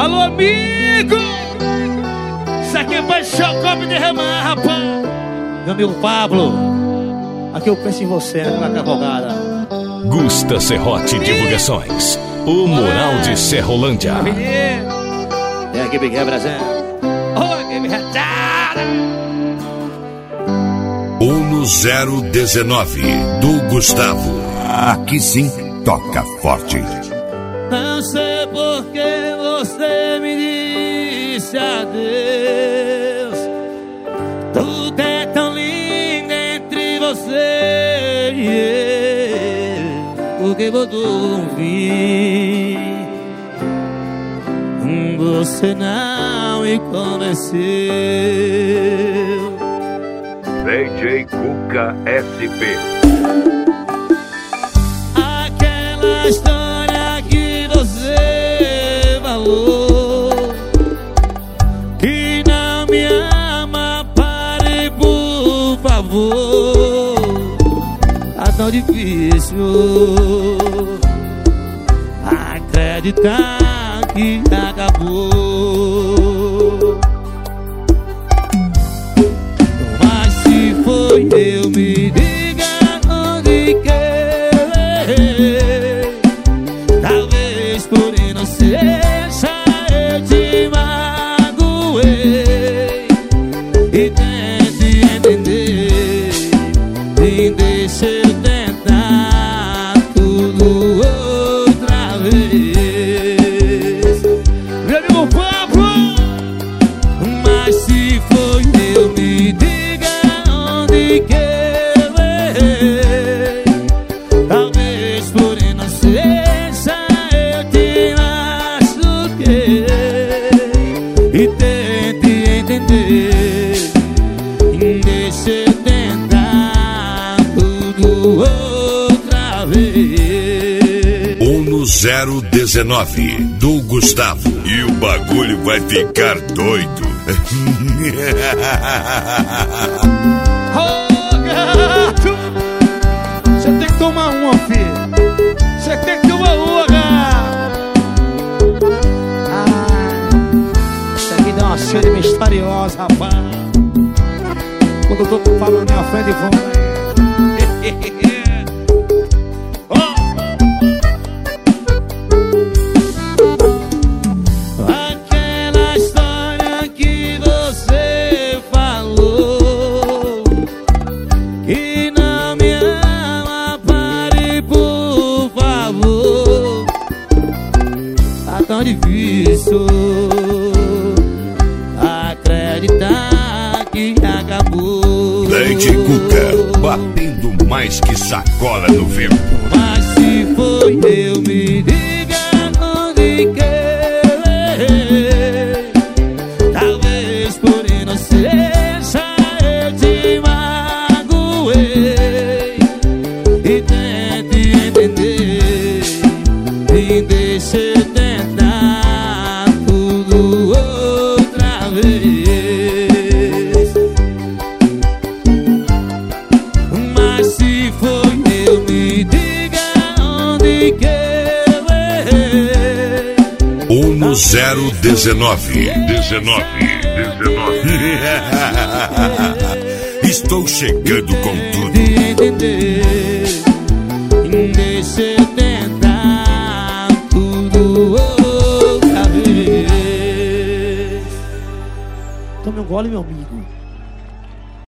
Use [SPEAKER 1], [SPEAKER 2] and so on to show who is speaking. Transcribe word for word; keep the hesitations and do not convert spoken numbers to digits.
[SPEAKER 1] Alô, amigo! Isso aqui é pra encher o copo e derramar, rapaz.
[SPEAKER 2] Meu amigo Pablo, aqui eu penso em você, naquela cavalgada.
[SPEAKER 3] Gusta Serrote Divulgações, o Moral de Serrolândia.
[SPEAKER 2] É aqui, Big Brasil.
[SPEAKER 1] Oi, que me retada.
[SPEAKER 4] Uno zero dezenove, do Gustavo. Aqui sim, toca forte.
[SPEAKER 1] Não sei por que você me disse adeus. Tudo é tão lindo entre você e eu. Porque botou um fim. Você não me convenceu.
[SPEAKER 4] D J Cuca S P.
[SPEAKER 1] Aquela história que você falou, que não me ama, pare por favor. Tá tão difícil acreditar que acabou. Mas se foi eu, me diga onde que eu errei. Talvez por inocência eu te magoei. E tente entender, e deixa eu tentar tudo outra vez. Mas se foi eu, me diga onde que eu errei. Talvez por inocência eu te machuquei. E tente entender, deixa eu tentar tudo outra vez.
[SPEAKER 4] Uno zero dezenove, do Gustavo. E o bagulho vai ficar doido.
[SPEAKER 1] Oh, gato! Você tem que tomar uma, filho. Você tem que tomar uma, gato.
[SPEAKER 2] Ah, isso aqui dá uma cheia misteriosa, rapaz. Quando eu tô falando na minha frente, vão.
[SPEAKER 1] Tão difícil acreditar que acabou.
[SPEAKER 4] Leite Cuca, batendo mais que sacola no vento.
[SPEAKER 1] Mas se foi eu, me diga onde que eu errei. Talvez por inocência eu te magoei. E tente entender, e deixa eu tentar tudo outra vez. Mas se foi eu, me diga onde que eu errei.
[SPEAKER 4] Uno zero dezenove, dezenove, dezenove. Estou chegando com tudo.
[SPEAKER 1] Entender, deixa eu tentar tudo outra vez.
[SPEAKER 2] Tome um gole, meu amigo.